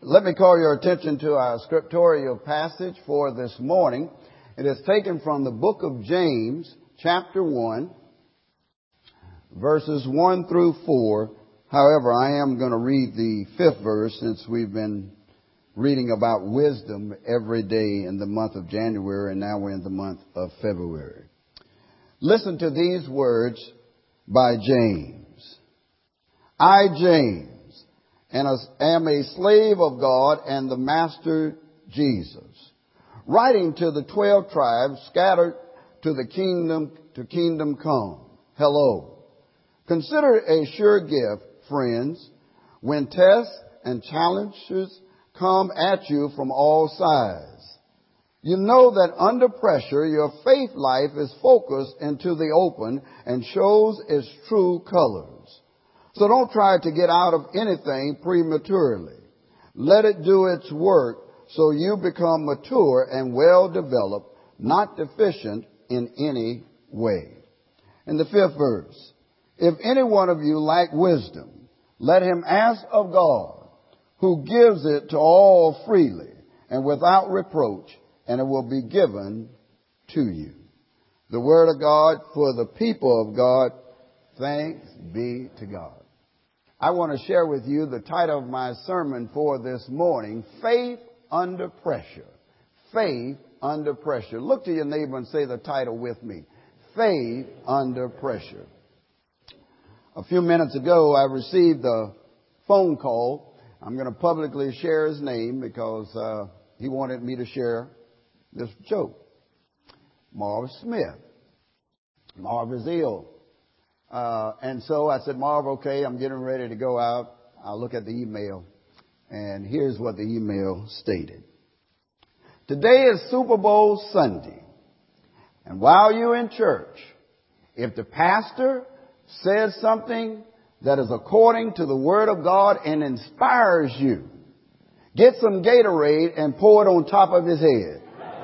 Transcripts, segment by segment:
Let me call your attention to our scriptorial passage for this morning. It is taken from the book of James, chapter 1, verses 1 through 4. However, I am going to read the 5th verse since we've been reading about wisdom every day in the month of January, and now we're in the month of February. Listen to these words by James. I, James, and am a slave of God and the Master Jesus, writing to the 12 tribes scattered to the kingdom come. Hello. Consider it a sure gift, friends, when tests and challenges come at you from all sides. You know that under pressure, your faith life is focused into the open and shows its true colors. So don't try to get out of anything prematurely. Let it do its work so you become mature and well developed, not deficient in any way. In the 5th verse, if any one of you lack wisdom, let him ask of God, who gives it to all freely and without reproach, and it will be given to you. The word of God for the people of God. Thanks be to God. I want to share with you the title of my sermon for this morning, Faith Under Pressure. Faith Under Pressure. Look to your neighbor and say the title with me. Faith Under Pressure. A few minutes ago, I received a phone call. I'm going to publicly share his name because he wanted me to share this joke. Marv Smith. Marv is ill. And so I said, Marv, okay, I'm getting ready to go out. I'll look at the email. And here's what the email stated. Today is Super Bowl Sunday. And while you're in church, if the pastor says something that is according to the Word of God and inspires you, get some Gatorade and pour it on top of his head.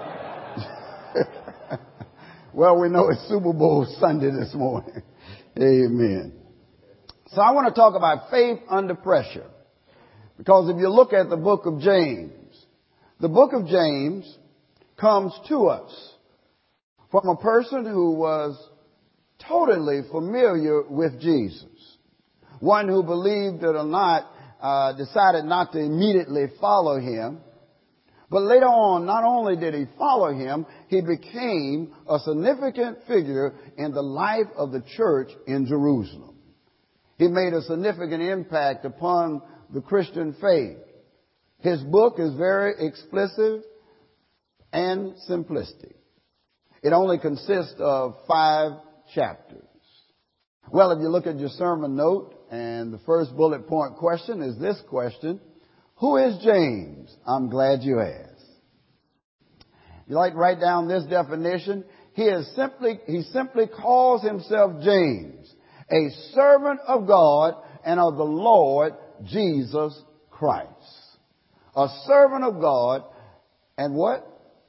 Well, we know it's Super Bowl Sunday this morning. Amen. So I want to talk about faith under pressure. Because if you look at the book of James, the book of James comes to us from a person who was totally familiar with Jesus. One who, believed it or not, decided not to immediately follow him. But later on, not only did he follow him, he became a significant figure in the life of the church in Jerusalem. He made a significant impact upon the Christian faith. His book is very explicit and simplistic. It only consists of 5 chapters. Well, if you look at your sermon note, and the first bullet point question is this question: who is James? I'm glad you asked. You like to write down this definition? He simply calls himself James, a servant of God and of the Lord Jesus Christ. A servant of God and what?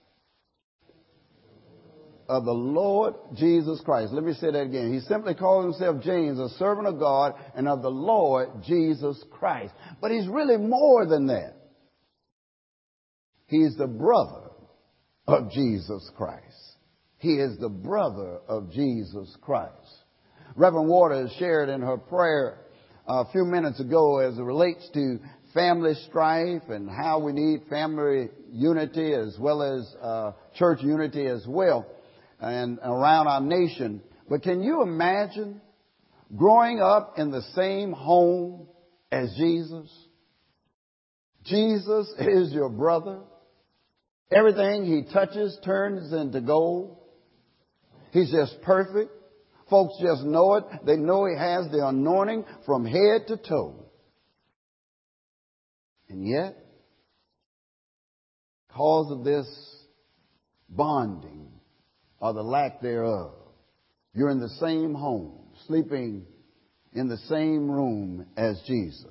Of the Lord Jesus Christ. Let me say that again. He simply calls himself James, a servant of God and of the Lord Jesus Christ. But he's really more than that. He's the brother of Jesus Christ. He is the brother of Jesus Christ. Reverend Waters shared in her prayer a few minutes ago as it relates to family strife and how we need family unity as well as church unity as well and around our nation. But can you imagine growing up in the same home as Jesus? Jesus is your brother. Everything he touches turns into gold. He's just perfect. Folks just know it. They know he has the anointing from head to toe. And yet, because of this bonding or the lack thereof, you're in the same home, sleeping in the same room as Jesus.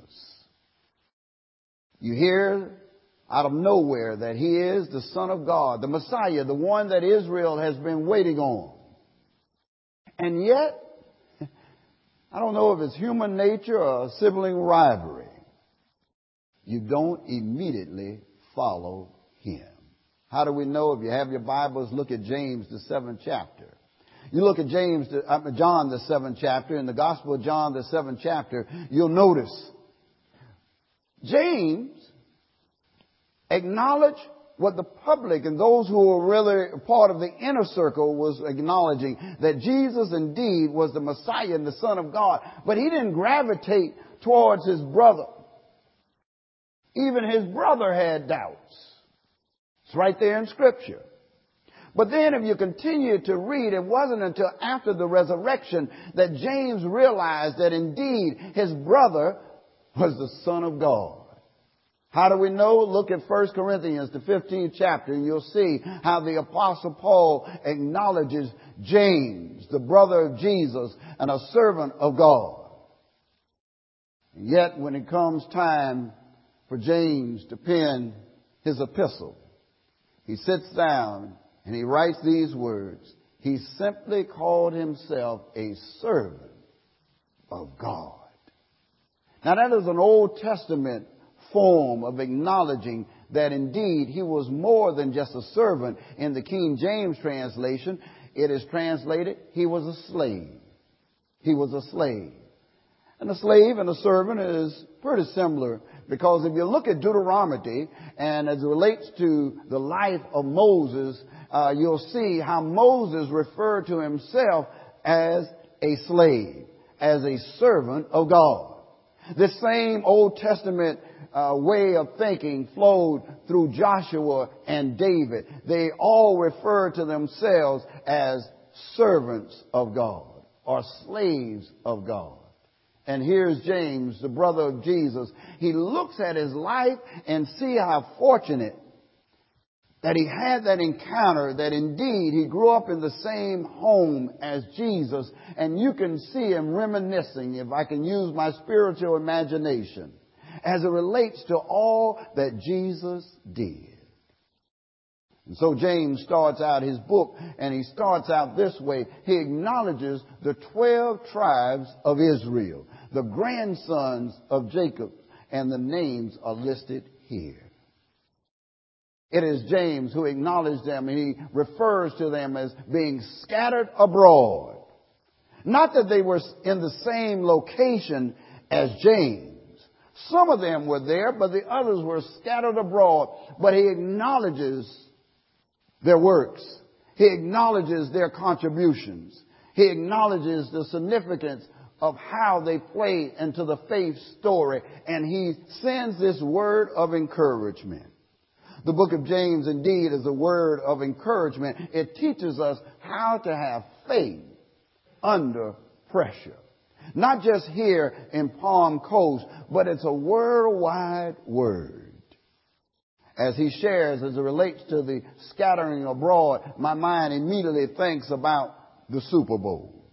You hear out of nowhere that he is the Son of God, the Messiah, the one that Israel has been waiting on. And yet, I don't know if it's human nature or sibling rivalry. you don't immediately follow him. How do we know? If you have your Bibles, look at James, the 7th chapter. You look at John, the 7th chapter, in the Gospel of John, the 7th chapter, you'll notice James acknowledged what the public and those who were really part of the inner circle was acknowledging, that Jesus indeed was the Messiah and the Son of God. But he didn't gravitate towards his brother. Even his brother had doubts. It's right there in Scripture. But then if you continue to read, it wasn't until after the resurrection that James realized that indeed his brother was the Son of God. How do we know? Look at 1 Corinthians, the 15th chapter, and you'll see how the Apostle Paul acknowledges James, the brother of Jesus and a servant of God. And yet when it comes time for James to pen his epistle, he sits down and he writes these words. He simply called himself a servant of God. Now that is an Old Testament form of acknowledging that indeed he was more than just a servant. In the King James translation, it is translated, he was a slave. He was a slave. And a slave and a servant is pretty similar, because if you look at Deuteronomy and as it relates to the life of Moses, you'll see how Moses referred to himself as a slave, as a servant of God. This same Old Testament way of thinking flowed through Joshua and David. They all refer to themselves as servants of God or slaves of God. And here's James, the brother of Jesus. He looks at his life and see how fortunate that he had that encounter, that indeed he grew up in the same home as Jesus. And you can see him reminiscing, if I can use my spiritual imagination, as it relates to all that Jesus did. And so James starts out his book, and he starts out this way. He acknowledges the 12 tribes of Israel, the grandsons of Jacob, and the names are listed here. It is James who acknowledged them, and he refers to them as being scattered abroad. Not that they were in the same location as James. Some of them were there, but the others were scattered abroad. But he acknowledges their works. He acknowledges their contributions. He acknowledges the significance of how they play into the faith story. And he sends this word of encouragement. The book of James indeed is a word of encouragement. It teaches us how to have faith under pressure. Not just here in Palm Coast, but it's a worldwide word. As he shares, as it relates to the scattering abroad, my mind immediately thinks about the Super Bowl.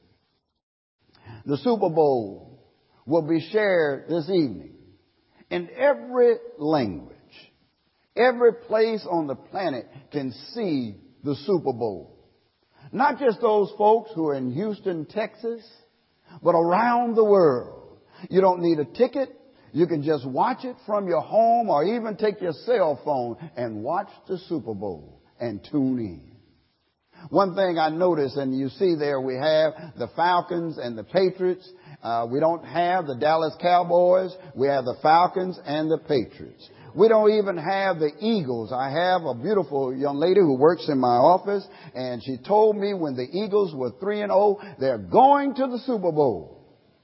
The Super Bowl will be shared this evening in every language. Every place on the planet can see the Super Bowl. Not just those folks who are in Houston, Texas, but around the world. You don't need a ticket. You can just watch it from your home or even take your cell phone and watch the Super Bowl and tune in. One thing I noticed, and you see there we have the Falcons and the Patriots. We don't have the Dallas Cowboys. We have the Falcons and the Patriots. We don't even have the Eagles. I have a beautiful young lady who works in my office, and she told me when the Eagles were 3-0, they're going to the Super Bowl.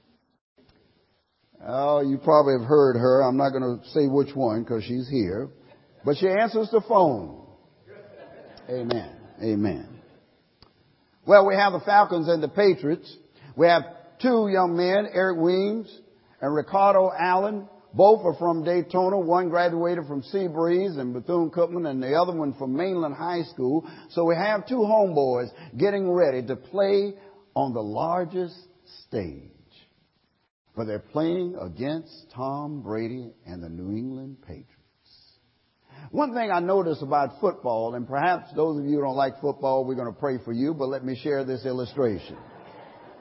Oh, you probably have heard her. I'm not going to say which one because she's here. But she answers the phone. Amen. Amen. Well, we have the Falcons and the Patriots. We have two young men, Eric Weems and Ricardo Allen. Both are from Daytona. One graduated from Seabreeze and Bethune-Cookman, and the other one from Mainland High School. So we have two homeboys getting ready to play on the largest stage. But they're playing against Tom Brady and the New England Patriots. One thing I notice about football, and perhaps those of you who don't like football, we're going to pray for you, but let me share this illustration.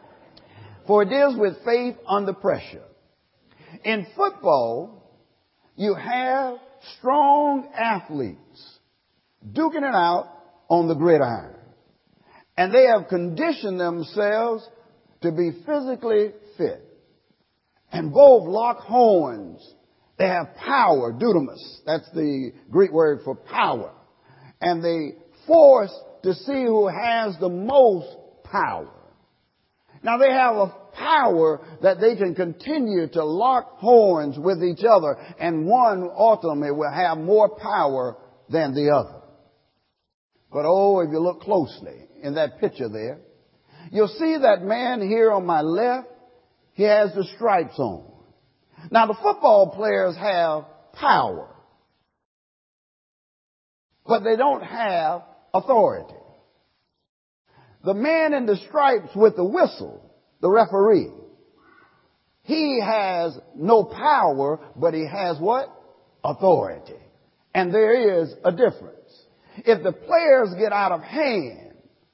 For it deals with faith under pressure. In football, you have strong athletes duking it out on the gridiron. And they have conditioned themselves to be physically fit. And both lock horns. They have power, dunamis. That's the Greek word for power. And they force to see who has the most power. Now they have a power that they can continue to lock horns with each other, and one ultimately will have more power than the other. But oh, if you look closely in that picture there, you'll see that man here on my left, he has the stripes on. Now the football players have power, but they don't have authority. The man in the stripes with the whistle, the referee, he has no power, but he has what? Authority. And there is a difference. If the players get out of hand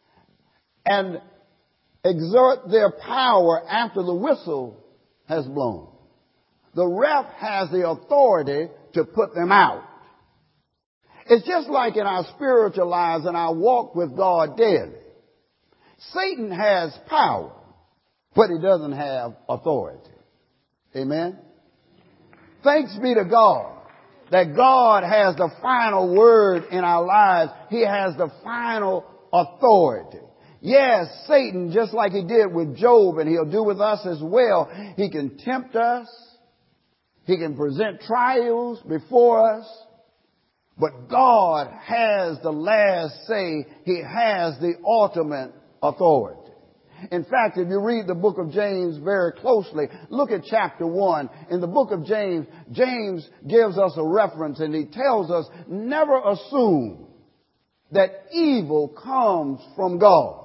and exert their power after the whistle has blown, the ref has the authority to put them out. It's just like in our spiritual lives and our walk with God daily. Satan has power, but he doesn't have authority. Amen? Thanks be to God that God has the final word in our lives. He has the final authority. Yes, Satan, just like he did with Job, and he'll do with us as well, he can tempt us. He can present trials before us. But God has the last say. He has the ultimate authority. In fact, if you read the book of James very closely, look at chapter 1. In the book of James, James gives us a reference and he tells us never assume that evil comes from God.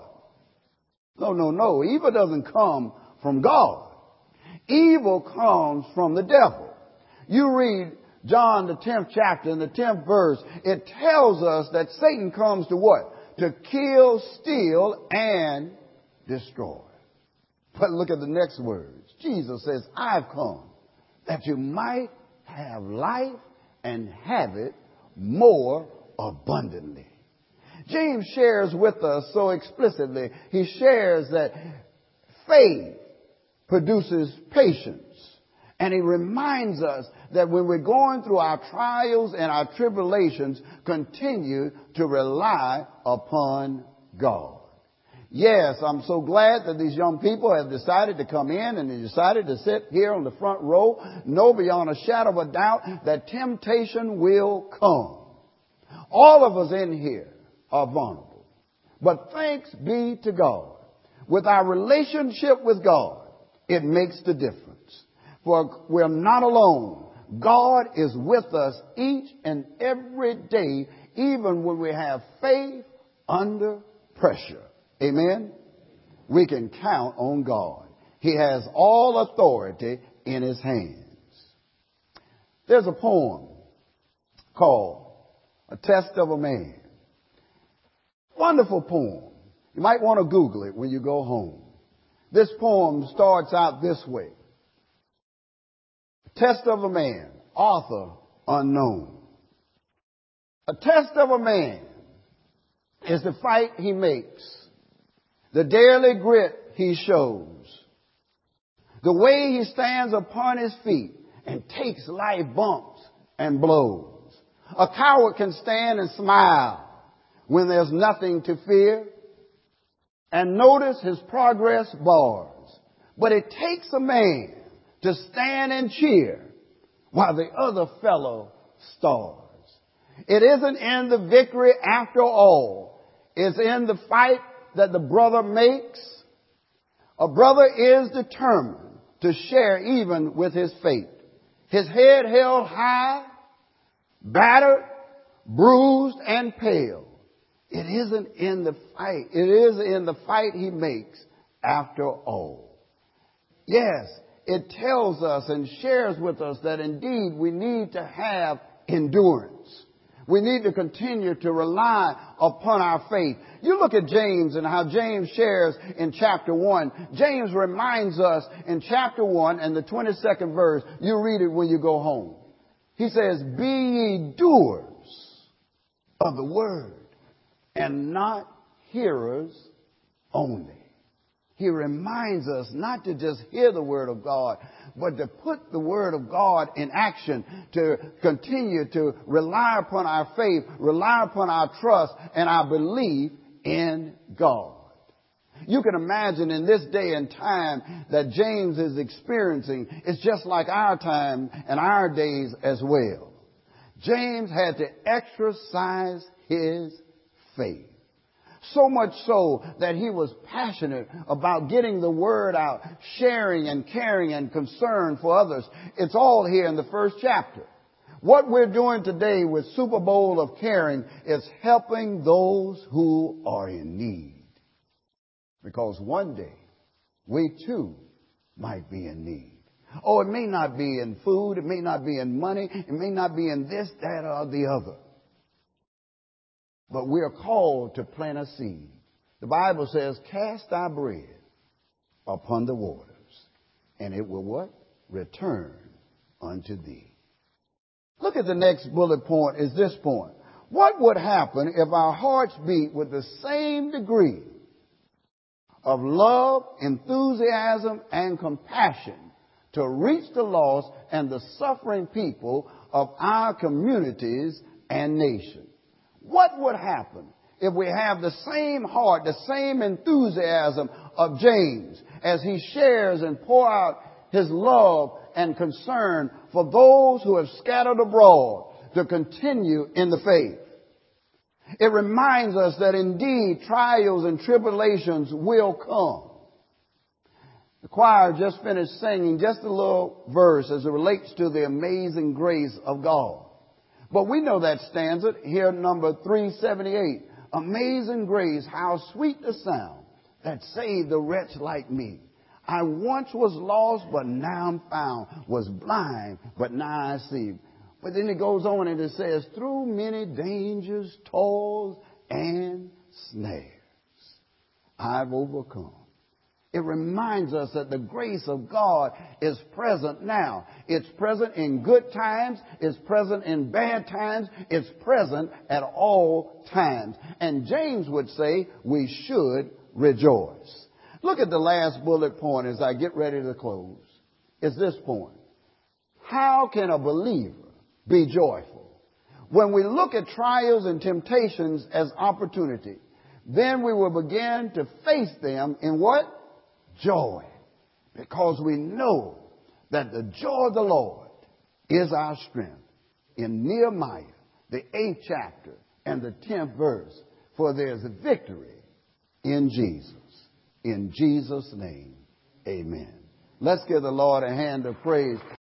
No. Evil doesn't come from God. Evil comes from the devil. You read John, the 10th chapter, in the 10th verse, it tells us that Satan comes to what? To kill, steal, and destroy. But look at the next words. Jesus says, I've come that you might have life and have it more abundantly. James shares with us so explicitly. He shares that faith produces patience. And he reminds us that when we're going through our trials and our tribulations, continue to rely upon God. Yes, I'm so glad that these young people have decided to come in and they decided to sit here on the front row. Know beyond a shadow of a doubt that temptation will come. All of us in here are vulnerable. But thanks be to God. With our relationship with God, it makes the difference. For we're not alone. God is with us each and every day, even when we have faith under pressure. Amen? We can count on God. He has all authority in his hands. There's a poem called A Test of a Man. Wonderful poem. You might want to Google it when you go home. This poem starts out this way. Test of a man, author unknown. A test of a man is the fight he makes, the daily grit he shows, the way he stands upon his feet and takes life bumps and blows. A coward can stand and smile when there's nothing to fear and notice his progress bars. But it takes a man to stand and cheer while the other fellow stars. It isn't in the victory after all. It's in the fight that the brother makes. A brother is determined to share even with his fate. His head held high, battered, bruised, and pale. It isn't in the fight. It is in the fight he makes after all. Yes, it tells us and shares with us that indeed we need to have endurance. We need to continue to rely upon our faith. You look at James and how James shares in chapter 1. James reminds us in chapter 1 and the 22nd verse. You read it when you go home. He says, be ye doers of the word and not hearers only. He reminds us not to just hear the word of God, but to put the word of God in action, to continue to rely upon our faith, rely upon our trust, and our belief in God. You can imagine in this day and time that James is experiencing, it's just like our time and our days as well. James had to exercise his faith. So much so that he was passionate about getting the word out, sharing and caring and concern for others. It's all here in the first chapter. What we're doing today with Super Bowl of Caring is helping those who are in need. Because one day, we too might be in need. Oh, it may not be in food, it may not be in money, it may not be in this, that, or the other. But we are called to plant a seed. The Bible says, cast thy bread upon the waters, and it will what? Return unto thee. Look at the next bullet point, is this point. What would happen if our hearts beat with the same degree of love, enthusiasm, and compassion to reach the lost and the suffering people of our communities and nation? What would happen if we have the same heart, the same enthusiasm of James as he shares and pours out his love and concern for those who have scattered abroad to continue in the faith? It reminds us that indeed trials and tribulations will come. The choir just finished singing just a little verse as it relates to the amazing grace of God. But we know that stanza here, number 378. Amazing grace, how sweet the sound that saved a wretch like me. I once was lost, but now I'm found. Was blind, but now I see. But then it goes on and it says, through many dangers, toils, and snares, I've overcome. It reminds us that the grace of God is present now. It's present in good times. It's present in bad times. It's present at all times. And James would say we should rejoice. Look at the last bullet point as I get ready to close. It's this point. How can a believer be joyful? When we look at trials and temptations as opportunity, then we will begin to face them in what? Joy. Because we know that the joy of the Lord is our strength. In Nehemiah, the 8th chapter and the 10th verse, for there is a victory in Jesus. In Jesus' name, amen. Let's give the Lord a hand of praise.